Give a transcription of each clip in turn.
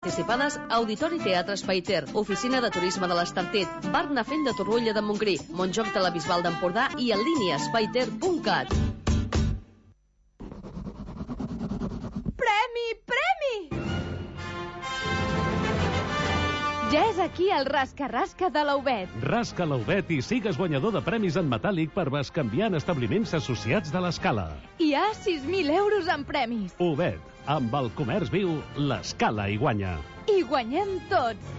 anticipades Auditori Teatre Espaiter, Oficina de Turisme de l'Estartit, Bar Nafent de Torroella de Montgrí, Montjoc de la Bisbal d'Empordà i en línia espaiter.cat. Premi! Ja és aquí el rasca-rasca de l'Aubet. Rasca l'Aubet i sigues guanyador de premis en metàl·lic per bescanviar en establiments associats de l'Escala. Hi ha 6.000 euros en premis. Aubet, amb el comerç viu, l'Escala hi guanya. I guanyem tots.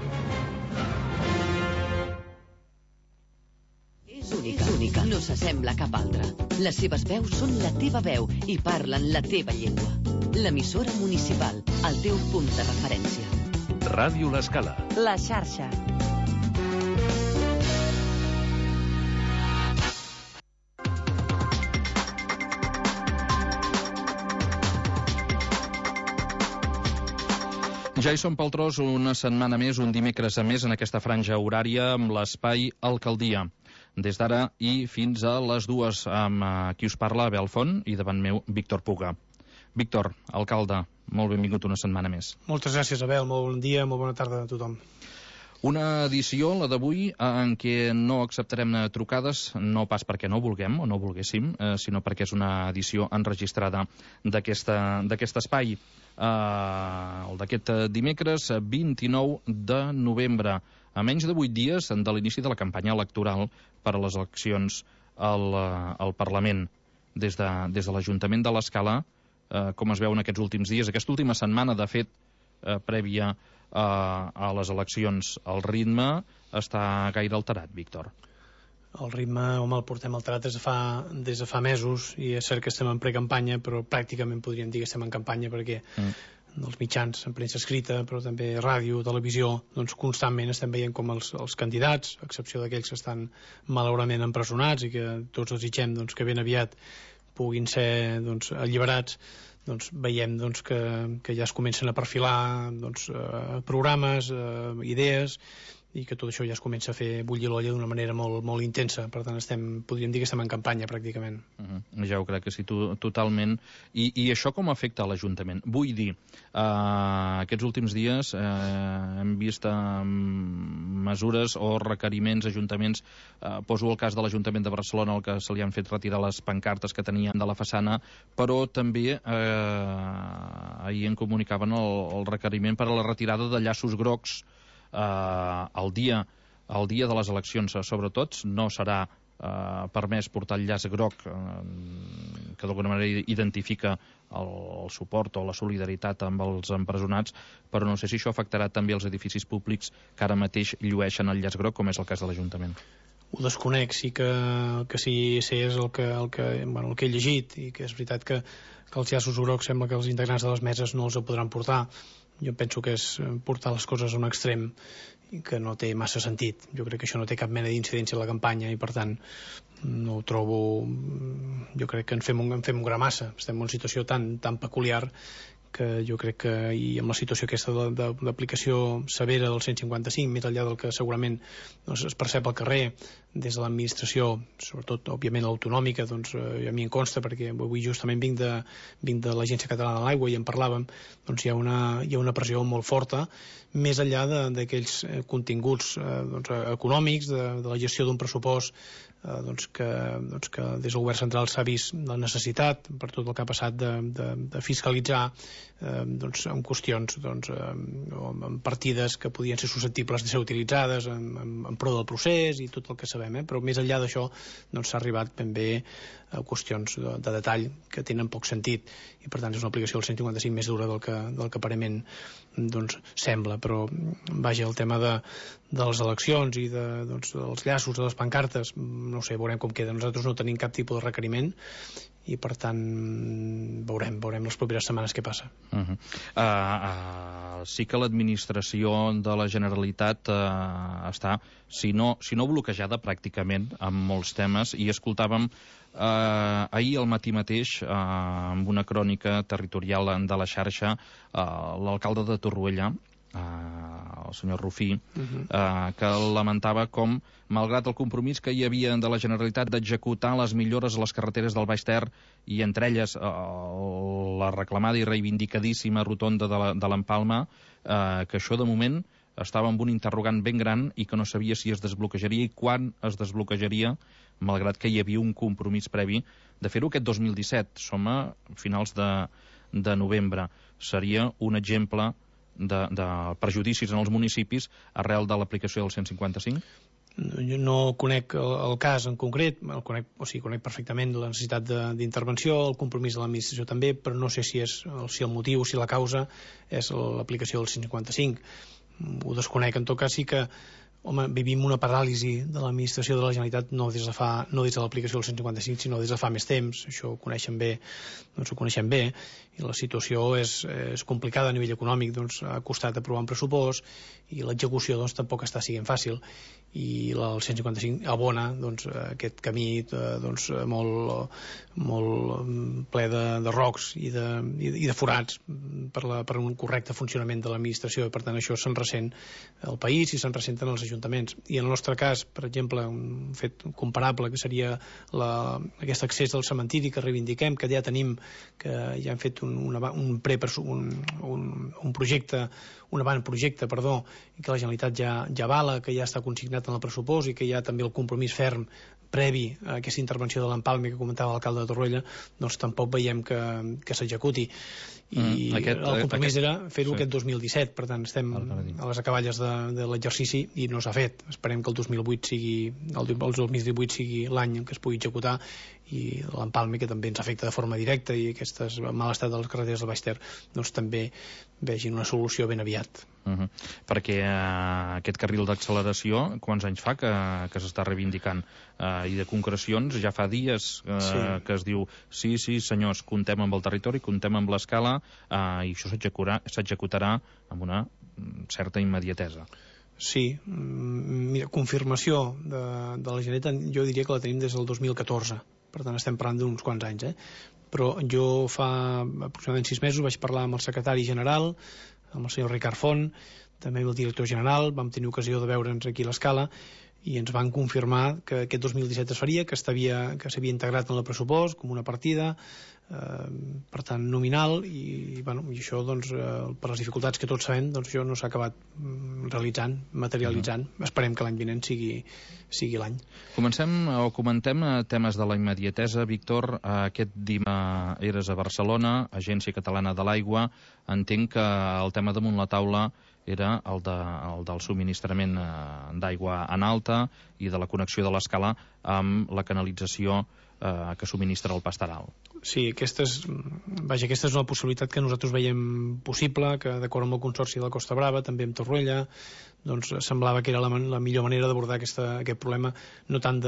És única, no s'assembla a cap altra. Les seves veus són la teva veu i parlen la teva llengua. L'emissora municipal, el teu punt de referència. Ràdio L'Escala. La xarxa. Ja hi som pel tros una setmana més, un dimecres a més en aquesta franja horària amb l'espai Alcaldia. Des d'ara i fins a les 2 amb qui us parla, Abel Font, i davant meu, Víctor Puga. Víctor, alcalde, molt benvingut una setmana més. Moltes gràcies, Abel, molt bon dia, molt bona tarda a tothom. Una edició, la d'avui, en què no acceptarem trucades, no pas perquè no vulguem o no volguéssim, sinó perquè és una edició enregistrada d'aquest espai. El d'aquest dimecres 29 de novembre, a menys de 8 dies de l'inici de la campanya electoral per a les eleccions al Parlament. Des de l'Ajuntament de l'Escala, com es veu en aquests últims dies, aquesta última setmana, de fet, prèvia a les eleccions, el ritme està gaire alterat, Víctor. El ritme, home, el portem alterat des de fa mesos, i és cert que estem en precampanya, però pràcticament podríem dir que estem en campanya, perquè els mitjans, en premsa escrita, però també ràdio, televisió, doncs constantment estem veient com els candidats, a excepció d'aquells que estan malauradament empresonats i que tots desitgem doncs, que ben aviat puguin ser alliberats, veiem que ja es comencen a perfilar programes, idees, i que tot això ja es comença a fer bullir l'olla d'una manera molt, molt intensa. Per tant, podríem dir que estem en campanya, pràcticament. Ja ho crec que sí, totalment. I això com afecta a l'Ajuntament? Vull dir, aquests últims dies hem vist mesures o requeriments a ajuntaments. Poso el cas de l'Ajuntament de Barcelona, el que se li han fet retirar les pancartes que tenien de la façana, però també ahir en comunicaven el requeriment per a la retirada de llaços grocs el dia de les eleccions. Sobretot no serà permès portar el llaç groc que d'alguna manera identifica el suport o la solidaritat amb els empresonats, però no sé si això afectarà també els edificis públics que ara mateix llueixen el llaç groc, com és el cas de l'Ajuntament. Ho desconec, sí que sí és el que he llegit, i que és veritat que els llaços grocs sembla que els integrants de les meses no els podran portar. Jo penso que és portar les coses a un extrem i que no té massa sentit. Jo crec que això no té cap mena d'incidència a la campanya, i per tant no ho trobo. Jo crec que en fem un gra massa. Estem en una situació tan peculiar que jo crec que, i amb la situació aquesta d'aplicació severa del 155, més enllà del que segurament es percep al carrer des de l'administració, sobretot òbviament l'autonòmica, a mi em consta, perquè avui justament vinc de l'Agència Catalana de l'Aigua i en parlàvem, hi ha una pressió molt forta, més enllà d'aquells continguts econòmics, de la gestió d'un pressupost que des del govern central s'ha vist la necessitat, per tot el que ha passat, de fiscalitzar en qüestions en partides que podien ser susceptibles de ser utilitzades en pro del procés i tot el que sabem, però més enllà d'això s'ha arribat ben bé a qüestions de detall que tenen poc sentit, i per tant és una aplicació del 155 més dura del que aparentment sembla. Però vaja, el tema de les eleccions i dels llaços, de les pancartes, no sé, veurem com queda. Nosaltres no tenim cap tipus de requeriment i per tant veurem les properes setmanes què passa. Sí que l'administració de la Generalitat està, si no bloquejada pràcticament amb molts temes, i escoltàvem ahir al matí mateix amb una crònica territorial de la xarxa l'alcalde de Torroella, el senyor Rufí, que lamentava com, malgrat el compromís que hi havia de la Generalitat d'executar les millores a les carreteres del Baix Ter, i entre elles la reclamada i reivindicadíssima rotonda de l'Empalma, que això de moment estava amb un interrogant ben gran i que no sabia si es desbloquejaria i quan es desbloquejaria, malgrat que hi havia un compromís previ de fer-ho aquest 2017. Som a finals de novembre. Seria un exemple de perjudicis en els municipis arrel de l'aplicació del 155? Jo no conec el cas en concret, conec perfectament la necessitat d'intervenció, el compromís de l'administració també, però no sé si el motiu, si la causa és l'aplicació del 155. Ho desconec. En tot cas sí que vivim una paràlisi de l'administració de la Generalitat no des de l'aplicació del 155, sinó des de fa més temps. Això ho coneixem bé, i la situació és complicada a nivell econòmic. Ha costat aprovar un pressupost i l'execució tampoc està sent fàcil, i el 155 abona aquest camí molt ple de rocs i de forats per un correcte funcionament de l'administració, i per tant això se'n ressent el país i se'n ressenten els ajuntaments. I en el nostre cas, per exemple, un fet comparable que seria aquest accés al cementiri que reivindiquem, que ja tenim, que ja hem fet un avantprojecte, i que la Generalitat ja avala, que ja està consignat en el pressupost i que hi ha també el compromís ferm previ a aquesta intervenció de l'Empalme que comentava l'alcalde de Torroella, tampoc veiem que s'executi. I el compromís era fer-ho aquest 2017, per tant estem a les acaballes de l'exercici i no s'ha fet. Esperem que el 2018 sigui l'any en què es pugui executar, i l'Empalme, que també ens afecta de forma directa, i aquest mal estat de les carreteres del Baix Ter, també vegin una solució ben aviat. Perquè aquest carril d'acceleració, quants anys fa que s'està reivindicant? I de concrecions ja fa dies que es diu sí, senyors, comptem amb el territori, comptem amb l'escala, i això s'executarà amb una certa immediatesa. Sí, mira, confirmació de la Generalitat jo diria que la tenim des del 2014, per tant estem parlant d'uns quants anys, però jo fa aproximadament 6 mesos vaig parlar amb el secretari general, amb el senyor Ricard Font, també amb el director general, vam tenir ocasió de veure'ns aquí a l'Escala, i ens van confirmar que aquest 2017 es faria, que s'havia integrat en el pressupost com una partida, per tant nominal, i això per les dificultats que tots sabem, això no s'ha acabat materialitzant. Esperem que l'any vinent sigui l'any. Comentem temes de la immediatesa. Víctor, aquest dimarts eres a Barcelona, Agència Catalana de l'Aigua. Entenc que el tema damunt la taula era el del subministrament d'aigua en alta i de la connexió de l'Escala amb la canalització que subministra el Pastaral. Sí, aquesta és una possibilitat que nosaltres veiem possible, que d'acord amb el Consorci de la Costa Brava, també amb Torroella, semblava que era la millor manera d'abordar aquest problema, no tant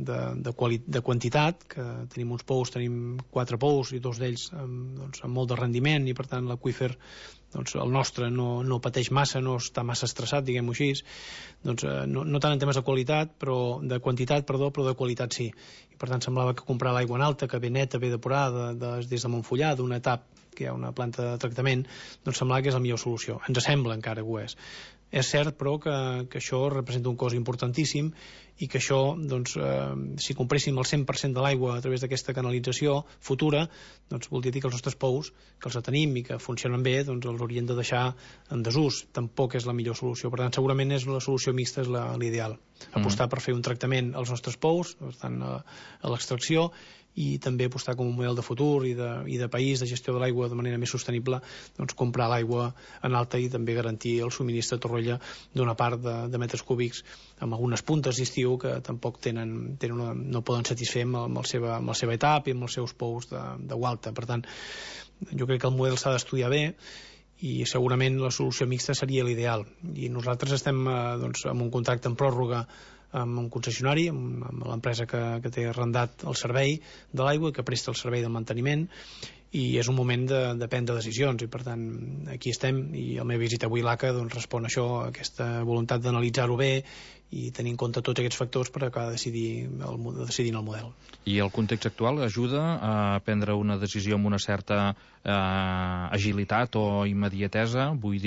de quantitat, que tenim uns pous, tenim 4 pous, i 2 d'ells amb molt de rendiment, i per tant l'aqüífer, el nostre, no pateix massa, no està massa estressat, diguem-ho així, no tant en temes de qualitat, de quantitat, però de qualitat sí. I per tant semblava que comprar l'aigua en alta, que ve neta, ve depurada des de Montfullà, d'una etapa que hi ha una planta de tractament, semblava que és la millor solució. Ens sembla encara que ho és. És cert, però, que això representa un cost importantíssim, i que això, si compréssim el 100% de l'aigua a través d'aquesta canalització futura, voldria dir que els nostres pous, que els tenim i que funcionen bé, els haurien de deixar en desús. Tampoc és la millor solució. Per tant, segurament la solució mixta és l'ideal. Apostar per fer un tractament als nostres pous, per tant, a l'extracció, i també apostar com un model de futur i de país, de gestió de l'aigua de manera més sostenible, comprar l'aigua en alta i també garantir el subministre a Torroella d'una part de metres cúbics amb algunes puntes d'estiu que tampoc no poden satisfer amb la seva etapa i amb els seus pous de Gualta. Per tant, jo crec que el model s'ha d'estudiar bé, i segurament la solució mixta seria l'ideal. I nosaltres estem amb un contracte en pròrroga amb un concessionari, amb l'empresa que té arrendat el servei de l'aigua i que presta el servei del manteniment, i és un moment de prendre decisions, i per tant aquí estem, i la meva visita avui a l'ACA respon a això, a aquesta voluntat d'analitzar-ho bé i tenir en compte tots aquests factors per acabar decidint el model. I el context actual ajuda a prendre una decisió amb una certa agilitat o immediatesa? Vull dir,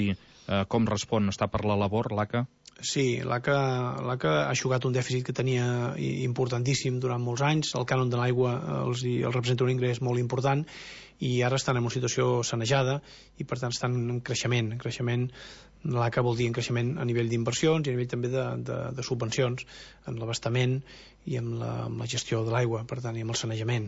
com respon? Està per la labor, l'ACA? Sí, l'ACA ha eixugat un dèficit que tenia importantíssim durant molts anys. El cànon de l'aigua els representa un ingrés molt important i ara estan en una situació sanejada i per tant estan en creixement. L'ACA vol dir en creixement a nivell d'inversions i a nivell també de subvencions en l'abastament i amb la gestió de l'aigua, per tant, i amb el sanejament.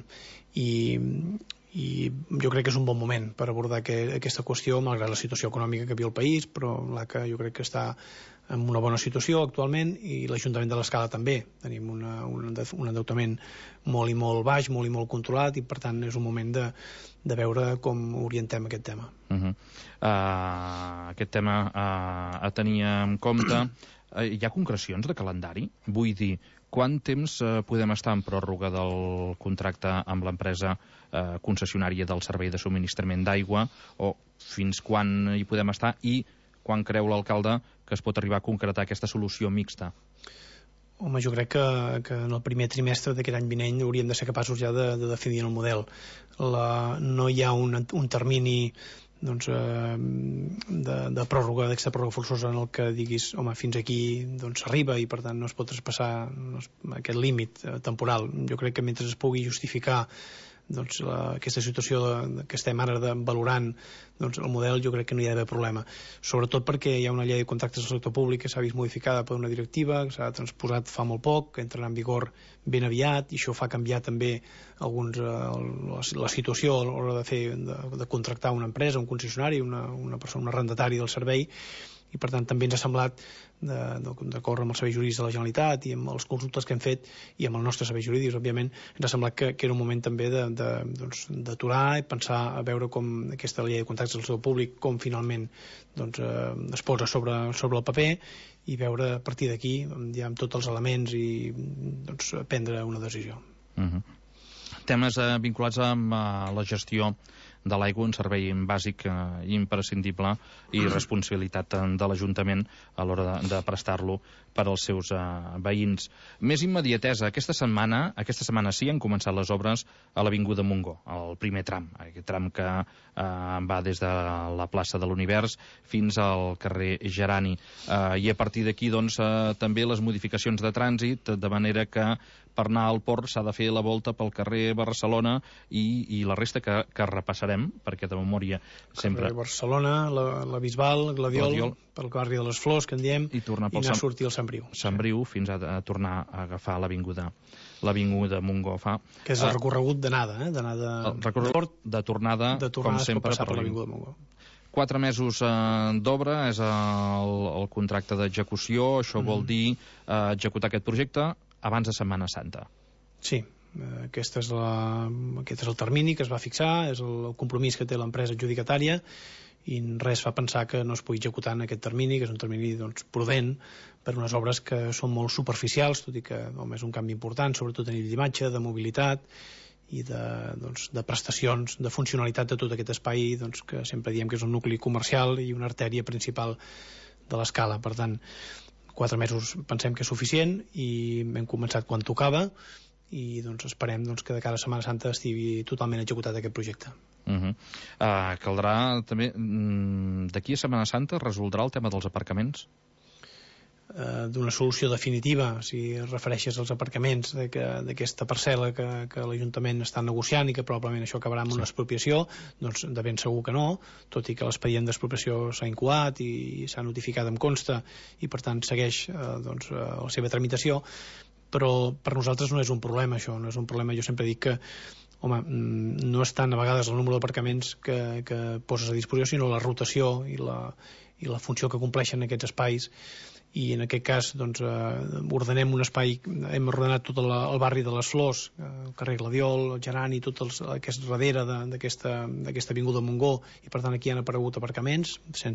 I jo crec que és un bon moment per abordar aquesta qüestió, malgrat la situació econòmica que viu el país, però l'ACA jo crec que està en una bona situació actualment i l'Ajuntament de l'Escala també. Tenim un endeutament molt i molt baix, molt i molt controlat i per tant és un moment de veure com orientem aquest tema. Aquest tema a tenir en compte. Hi ha concrecions de calendari? Vull dir, quant temps podem estar en pròrroga del contracte amb l'empresa concessionària del servei de subministrament d'aigua o fins quan hi podem estar i quan creu l'alcalde que es pot arribar a concretar aquesta solució mixta? Home, jo crec que en el primer trimestre d'aquest any vinent hauríem de ser capaços ja de definir el model. No hi ha un termini de pròrroga, d'extra pròrroga forçosa en el que diguis, home, fins aquí s'arriba i per tant no es pot traspassar aquest límit temporal. Jo crec que mentre es pugui justificar aquesta situació que estem ara valorant el model, jo crec que no hi ha d'haver problema, sobretot perquè hi ha una llei de contractes del sector públic que s'ha vist modificada per una directiva que s'ha transposat fa molt poc, que entrarà en vigor ben aviat i això fa canviar també la situació a l'hora de contractar una empresa, un concessionari, una persona, un arrendatari del servei, i per tant també ens ha semblat, d'acord amb els serveis jurídics de la Generalitat i amb els consultes que hem fet i amb els nostres serveis jurídics, òbviament, ens ha semblat que era un moment també d'aturar i pensar a veure com aquesta llei de contractes del sector públic, com finalment es posa sobre el paper i veure a partir d'aquí ja amb tots els elements i prendre una decisió. Temes vinculats amb la gestió de l'aigua, un servei bàsic imprescindible i responsabilitat de l'Ajuntament a l'hora de prestar-lo per als seus veïns. Més immediatesa, aquesta setmana sí han començat les obres a l'Avinguda Montgó, el primer tram, aquest tram que va des de la plaça de l'Univers fins al carrer Gerani. I a partir d'aquí, doncs, també les modificacions de trànsit, de manera que per anar al port s'ha de fer la volta pel carrer Barcelona i la resta que repassarem, perquè de memòria sempre... Carrer Barcelona, la Bisbal, Gladiol, pel barri de les Flors, que en diem, i anar a sortir al Sant Briu. Sant Briu, fins a tornar a agafar l'Avinguda Montgó. Que és el recorregut d'anada, el recorregut de tornada, com sempre, per l'Avinguda Montgó. 4 mesos d'obra és el contracte d'execució. Això vol dir executar aquest projecte abans de Setmana Santa. Sí, aquest és el termini que es va fixar, és el compromís que té l'empresa adjudicatària i res fa pensar que no es pugui executar en aquest termini, que és un termini prudent per unes obres que són molt superficials, tot i que és un canvi important, sobretot a nivell d'imatge, de mobilitat i de prestacions, de funcionalitat de tot aquest espai que sempre diem que és un nucli comercial i una artèria principal de l'Escala. Per tant, 4 mesos pensem que és suficient i hem començat quan tocava i esperem que de cara a Setmana Santa estigui totalment executat aquest projecte. Caldrà també, d'aquí a Setmana Santa, resoldrà el tema dels aparcaments? D'una solució definitiva, si es refereixes als aparcaments d'aquesta parcel·la que l'Ajuntament està negociant i que probablement això acabarà amb una expropiació, de ben segur que no, tot i que l'expedient d'expropiació s'ha incoat i s'ha notificat em consta i per tant segueix la seva tramitació, però per nosaltres no és un problema això, no és un problema. Jo sempre dic que no és tant a vegades el número d'aparcaments que poses a disposició, sinó la rotació i la funció que compleixen aquests espais, i en aquest cas ordenem un espai, hem ordenat tot el barri de les Flors, el carrer Gladiol, el Gerani, tot el que és darrere d'aquesta avinguda Montgó, i per tant aquí han aparegut aparcaments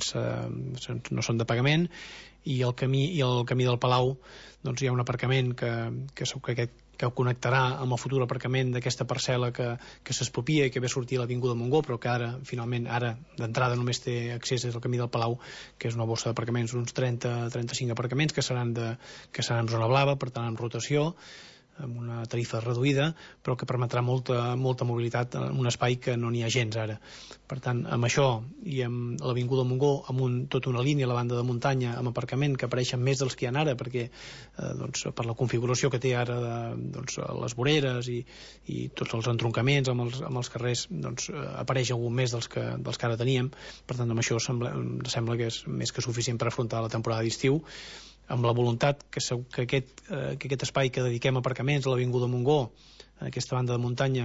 no són de pagament, i el camí del Palau hi ha un aparcament que connectarà amb el futur aparcament d'aquesta parcel·la que s'expropia i que ve a sortir a l'Avinguda Montgó, però que finalment d'entrada només té accés des del camí del Palau, que és una bossa d'aparcaments, uns 30-35 aparcaments que seran en zona blava, per tant en rotació, amb una tarifa reduïda, però que permetrà molta mobilitat en un espai que no n'hi ha gens ara. Per tant, amb això i amb l'Avinguda Montgó, amb tota una línia a la banda de muntanya amb aparcament que apareixen més dels que hi ha ara, perquè per la configuració que té ara les voreres i tots els entroncaments amb els carrers, apareix algun més dels que ara teníem. Per tant, amb això em sembla que és més que suficient per afrontar la temporada d'estiu, amb la voluntat que aquest espai que dediquem a aparcaments a l'Avinguda Montgó, en aquesta banda de muntanya,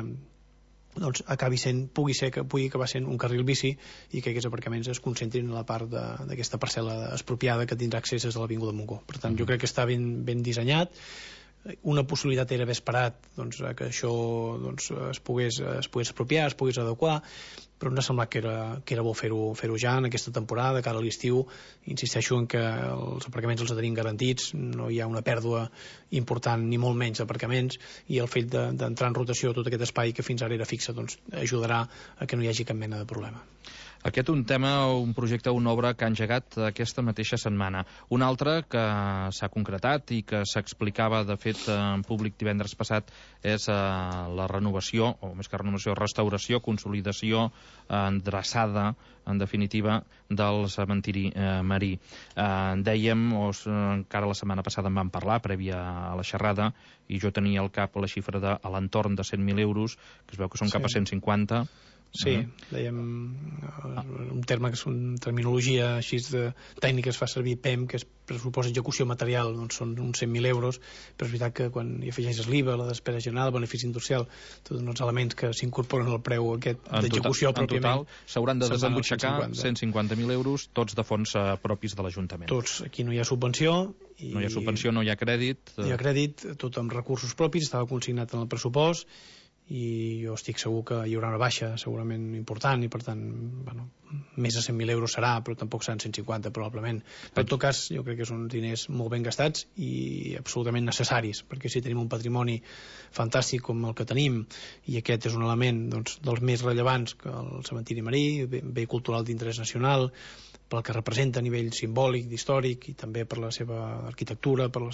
pugui acabar sent un carril bici i que aquests aparcaments es concentrin a la part d'aquesta parcel·la expropiada que tindrà accés a l'Avinguda Montgó. Per tant, jo crec que està ben dissenyat. Una possibilitat era haver esperat que això es pogués expropiar, es pogués adequar, però ens ha semblat que era bo fer-ho ja en aquesta temporada, cara a l'estiu. Insisteixo en que els aparcaments els tenim garantits, no hi ha una pèrdua important ni molt menys d'aparcaments, i el fet d'entrar en rotació tot aquest espai que fins ara era fixe ajudarà a que no hi hagi cap mena de problema. Aquest un tema, un projecte, una obra que ha engegat aquesta mateixa setmana. Un altre que s'ha concretat i que s'explicava, de fet, en públic divendres passat, és la renovació, o més que renovació, restauració, consolidació, endreçada, en definitiva, del cementiri marí. Dèiem, encara la setmana passada en vam parlar, prèvia a la xerrada, i jo tenia al cap la xifra de a l'entorn de 100.000 euros, que es veu que són cap a 150. Sí, dèiem un terme que és una terminologia així tècnica, es fa servir PEM, que és pressupost execució material, són uns 100.000 euros, però és veritat que quan hi afegeixes l'IVA, la despesa general, el benefici industrial, tots els elements que s'incorporen al preu aquest d'execució pròpiament. En total s'hauran de desembutxacar 150.000 euros, tots de fons propis de l'Ajuntament. Tots, aquí no hi ha subvenció. No hi ha subvenció, no hi ha crèdit. No hi ha crèdit, tot amb recursos propis, estava consignat en el pressupost, i jo estic segur que hi haurà una baixa segurament important, i per tant més de 100.000 euros serà, però tampoc seran 150 probablement, però en tot cas jo crec que són diners molt ben gastats i absolutament necessaris, perquè si tenim un patrimoni fantàstic com el que tenim, i aquest és un element dels més rellevants, que el cementiri marí, bé cultural d'interès nacional, pel que representa a nivell simbòlic, històric, i també per la seva arquitectura, per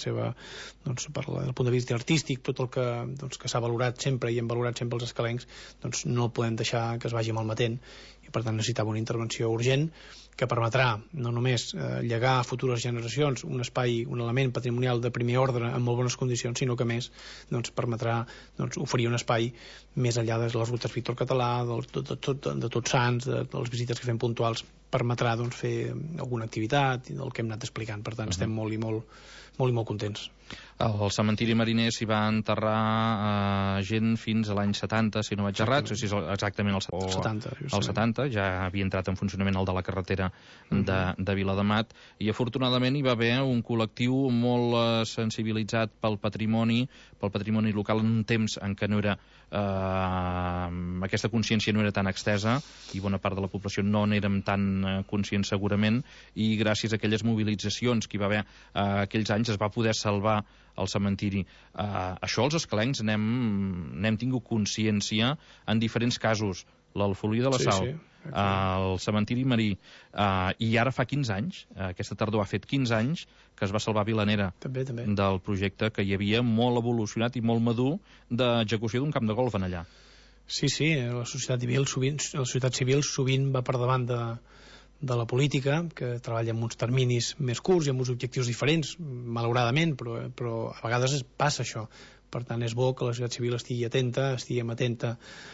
el punt de vista artístic, tot el que s'ha valorat sempre i hem valorat sempre els escalencs, no podem deixar que es vagi malmetent, i per tant necessitava una intervenció urgent que permetrà no només llegar a futures generacions un espai, un element patrimonial de primer ordre en molt bones condicions, sinó que més permetrà oferir un espai més enllà de les rutes Víctor Català, de Tots Sants, de les visites que fem puntuals, permetrà fer alguna activitat, el que hem anat explicant. Per tant, estem molt i molt contents. Al cementiri mariner s'hi va enterrar gent fins a l'any 70, si no vaig errat, o sigui, exactament el 70, ja havia entrat en funcionament el de la carretera de Viladamat, i afortunadament hi va haver un col·lectiu molt sensibilitzat pel patrimoni local en un temps en què no era aquesta consciència no era tan extesa, i bona part de la població no n'érem tan conscients segurament, i gràcies a aquelles mobilitzacions que hi va haver aquells anys es va poder salvar el cementiri. Això els escalencs n'hem tingut consciència en diferents casos. L'Alfolí de la Sal, el cementiri marí, i ara fa 15 anys, aquesta tardor ha fet 15 anys que es va salvar Vilanera també. Del projecte que hi havia molt evolucionat i molt madur d'execució d'un camp de golf en allà. Sí, la societat civil sovint va per davant de la política, que treballa amb uns terminis més curts i amb uns objectius diferents, malauradament, però a vegades passa això. Per tant, és bo que la societat civil estiguem atent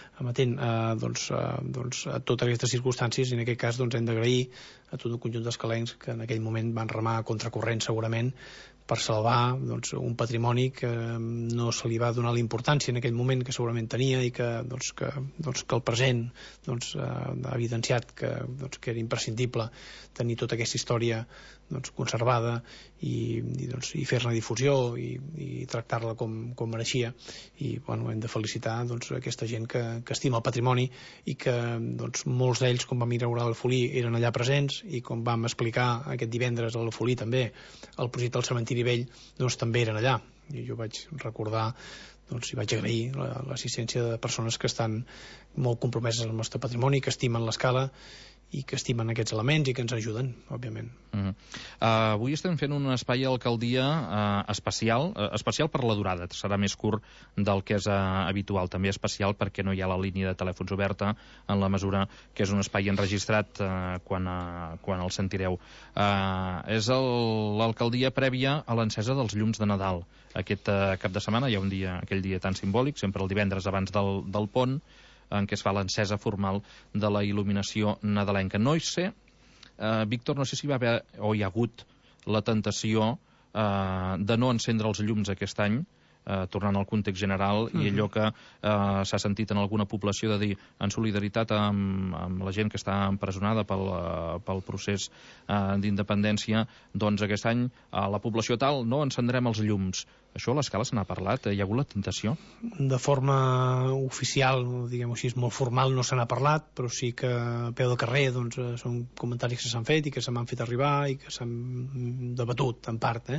a totes aquestes circumstàncies, i en aquest cas hem d'agrair a tot un conjunt d'escalencs que en aquell moment van remar a contracorrent segurament per salvar un patrimoni que no se li va donar la importància en aquell moment que segurament tenia, i que el present ha evidenciat que era imprescindible tenir tota aquesta història conservada i fer-ne difusió i tractar-la com mereixia. I hem de felicitar aquesta gent que estima el patrimoni, i que molts d'ells, com vam inaugurar l'Alfolí, eren allà presents, i com vam explicar aquest divendres a l'Alfolí també el projecte del cementiri vell, també eren allà, i jo vaig recordar i vaig agrair l'assistència de persones que estan molt compromeses amb el nostre patrimoni, que estimen l'escala i que estimen aquests elements i que ens ajuden, òbviament. Avui estem fent un espai a l'alcaldia especial per la durada. Serà més curt del que és habitual. També especial perquè no hi ha la línia de telèfons oberta, en la mesura que és un espai enregistrat quan el sentireu. És l'alcaldia prèvia a l'encesa dels llums de Nadal. Aquest cap de setmana hi ha aquell dia tan simbòlic, sempre el divendres abans del pont, en què es fa l'encesa formal de la il·luminació nadalenca. No hi sé, Víctor, no sé si hi va haver o hi ha hagut la tentació de no encendre els llums aquest any, tornant al context general, i allò que s'ha sentit en alguna població de dir, en solidaritat amb la gent que està empresonada pel procés d'independència, doncs aquest any a la població tal no encendrem els llums. Això a l'escala se n'ha parlat? Hi ha hagut la tentació? De forma oficial, diguem-ho així, molt formal, no se n'ha parlat, però sí que a peu de carrer doncs, són comentaris que s'han fet i que se m'han fet arribar i que s'han debatut, en part.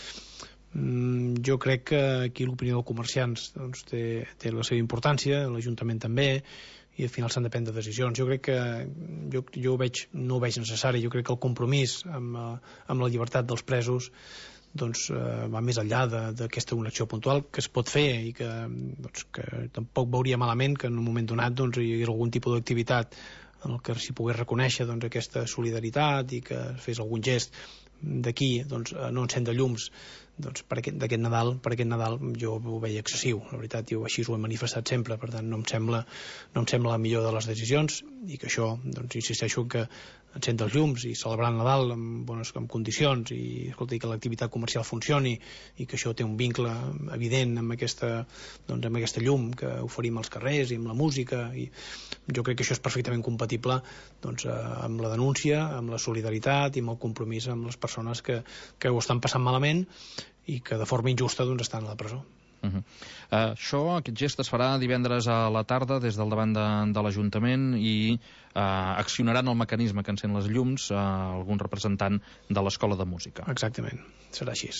Jo crec que aquí l'opinió dels comerciants doncs, té la seva importància, l'Ajuntament també, i al final s'han de prendre decisions. Jo crec que no ho veig necessari. Jo crec que el compromís amb la llibertat dels presos doncs, va més enllà d'aquesta una acció puntual que es pot fer i que tampoc veuria malament que en un moment donat doncs, hi hagués algun tipus d'activitat en el que s'hi pogués reconèixer doncs, aquesta solidaritat i que es fes algun gest d'aquí, doncs, no encendre llums doncs, per aquest Nadal jo ho veia excessiu, la veritat, jo així ho he manifestat sempre, per tant no em sembla la millor de les decisions, i que això, doncs insisteixo que encendre els llums i celebrar el Nadal amb condicions i escolta, que l'activitat comercial funcioni i que això té un vincle evident amb aquesta llum que oferim als carrers i amb la música, i jo crec que això és perfectament compatible doncs, amb la denúncia, amb la solidaritat i amb el compromís amb les persones que ho estan passant malament i que de forma injusta doncs, estan a la presó. Aquest gest es farà divendres a la tarda des del davant de l'Ajuntament i accionaran el mecanisme que encén les llums algun representant de l'Escola de Música. Exactament, serà així.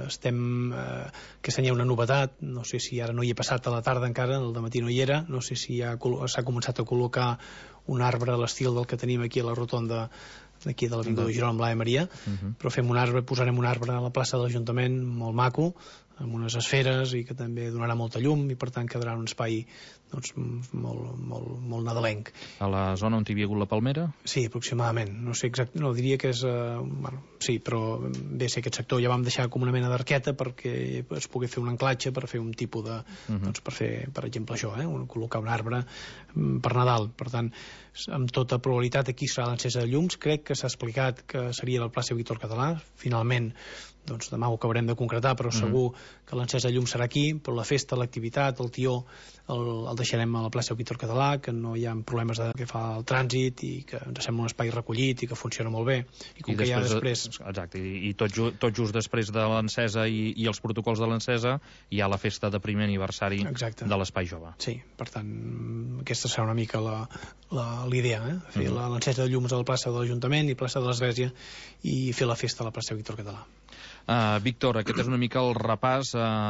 Aquest any hi ha una novetat, no sé si ara no hi he passat a la tarda encara, el dematí no hi era, no sé si s'ha començat a col·locar un arbre a l'estil del que tenim aquí a la rotonda d'aquí de l'Avinguda de Girona amb l'A. Maria, però posarem un arbre a la plaça de l'Ajuntament molt maco, amb unes esferes i que també donarà molta llum i per tant quedarà un espai doncs, molt nadalenc. A la zona on hi havia hagut la palmera? Sí, aproximadament. No sé exactament, no diria que és... sí, però bé, sé aquest sector ja vam deixar com una mena d'arqueta perquè es pogués fer un anclatge per fer un tipus de... doncs per fer, per exemple, això, col·locar un arbre per Nadal. Per tant, amb tota probabilitat aquí serà l'encesa de llums. Crec que s'ha explicat que seria a la plaça Víctor Català. Finalment, doncs demà ho acabarem de concretar, però segur que l'encesa de llum serà aquí, però la festa, l'activitat, el tió el deixarem a la plaça Víctor Català, que no hi ha problemes que fa el trànsit i que ens sembla un espai recollit i que funciona molt bé. I com que ja després... Exacte, i tot just després de l'encesa i els protocols de l'encesa hi ha la festa de primer aniversari de l'Espai Jove. Sí, per tant, aquesta serà una mica l'idea, fer l'encesa de llums a la plaça de l'Ajuntament i plaça de l'Església i fer la festa a la plaça Víctor Català. Víctor, aquest és una mica el repàs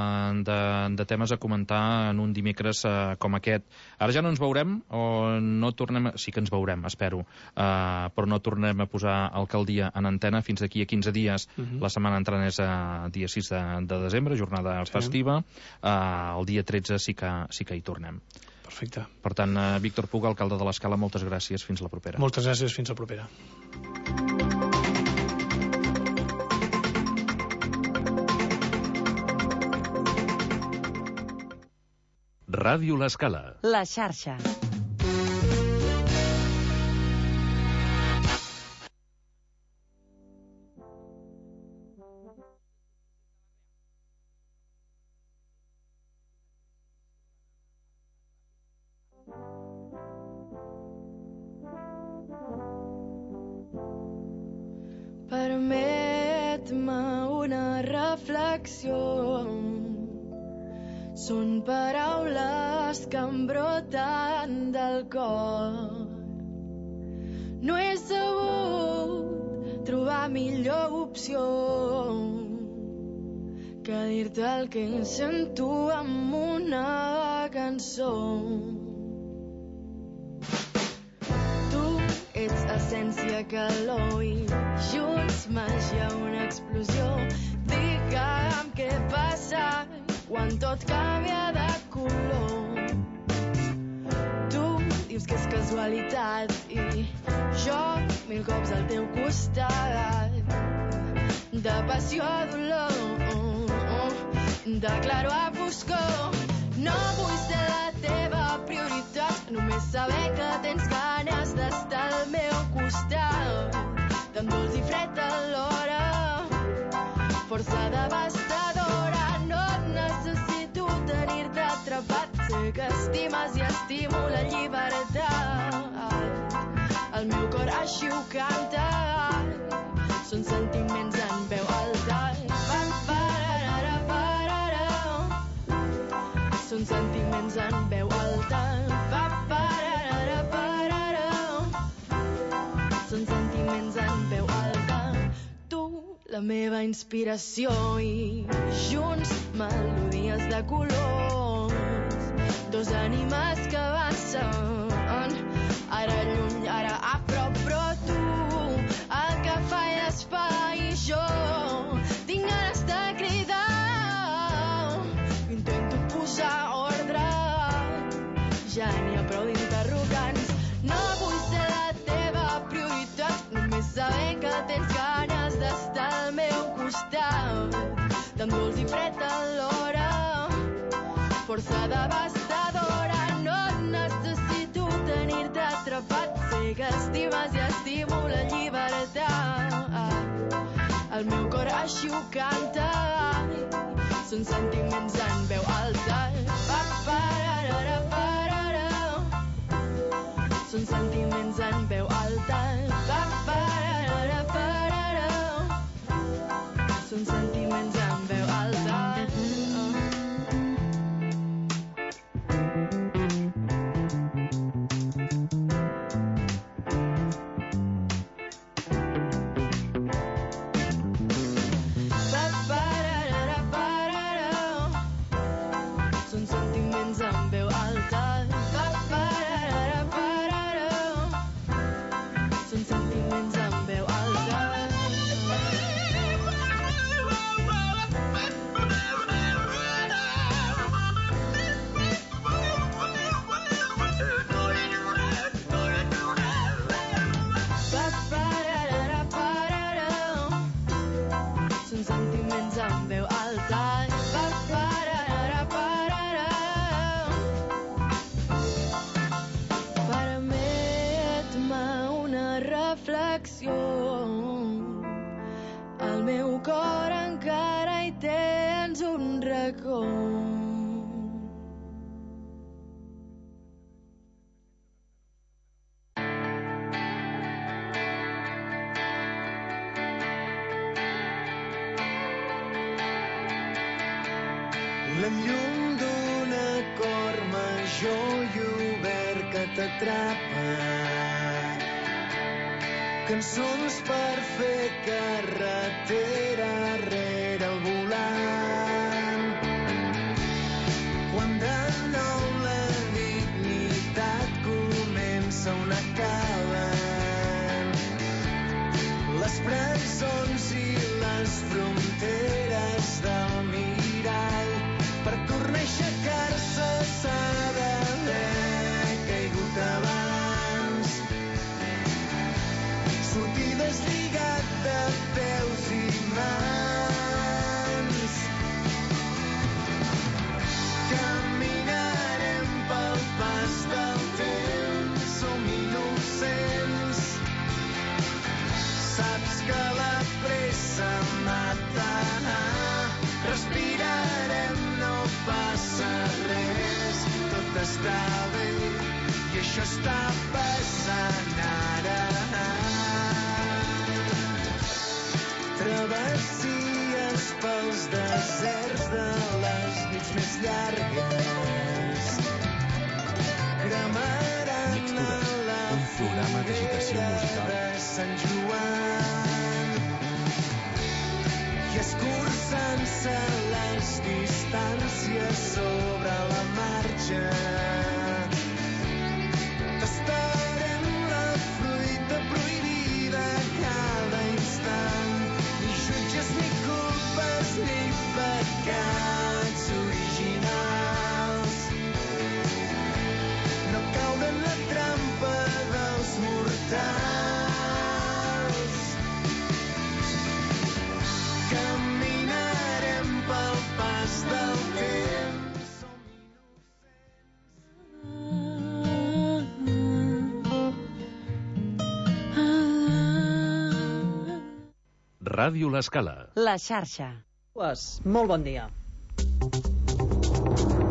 de temes a comentar en un dimecres com aquest. Ara ja no ens veurem o no tornem... Sí que ens veurem, espero, però no tornem a posar alcaldia en antena fins d'aquí a 15 dies. La setmana entrant és dia 6 de desembre, jornada festiva. El dia 13 sí que hi tornem. Perfecte. Per tant, Víctor Puga, alcalde de l'Escala, moltes gràcies. Fins la propera. Moltes gràcies. Fins la propera. Ràdio L'Escala. La xarxa. Permet-me una reflexió. Són paraules que em broten del cor. No he sabut trobar millor opció que dir-te el que sento amb una cançó. Tu ets essència, calor i junts màgia, una tot canvia de color. Tu dius que és casualitat i jo mil cops al teu costat. De passió a dolor, de claro a foscor. No vull ser la teva prioritat, només saber que tens ganes d'estar al meu costat. Tan dolç i fred alhora, força devastadora. No necessito tenir-te atrapat, sé que estimes i estimo la llibertat. El meu cor així ho canta, són sentiments en veu alta. Són sentiments en veu alta. Són sentiments en veu alta. Tu, la meva inspiració, i junts melodies de colors. Dos ànimes que avancen, ara lluny, ara a prop, però tu, el que fa i desfà, i jo tinc ganes de cridar. Intento posar ordre, ja n'hi ha prou d'interrogants. No vull ser la teva prioritat, només saber que tens ganes d'estar al meu costat. Tan dolç i fred alhora, força devastadora. No necessito tenir-te atrapat, sé que estimes i estimo la llibertat. El meu cor així ho canta, són sentiments en veu alta. Són sentiments en veu alta. Són sentiments en veu alta. Són sentiments en veu alta. Són sentiments en veu alta. Són sentiments en veu alta. Permet-me una reflexió. Al meu cor encara hi tens un racó. La llum d'un acord major i obert que t'atrapa. Cançons per fer carretera rere el volant. Quan de nou la dignitat comença on acaben les presons i les fronteres del mirall. Per tornar a aixecar-se s'ha d'haver caigut abans. Sortir deslligat de peus i mans. Caminarem pel pas del temps, som innocents. Saps que la pressa mata. Respirarem, no passa res, tot està bé i això està passant ara. Travessies pels deserts de les nits més llargues, cremaran Mixtures, un programa d'agitació musical de Sant Joan i escurçant-se les distàncies sobre la marxa. Tastarem la fruita prohibida cada instant. Ni jutges, ni culpes, ni pecats originals. Ràdio L'Escala. La xarxa. Molt bon dia.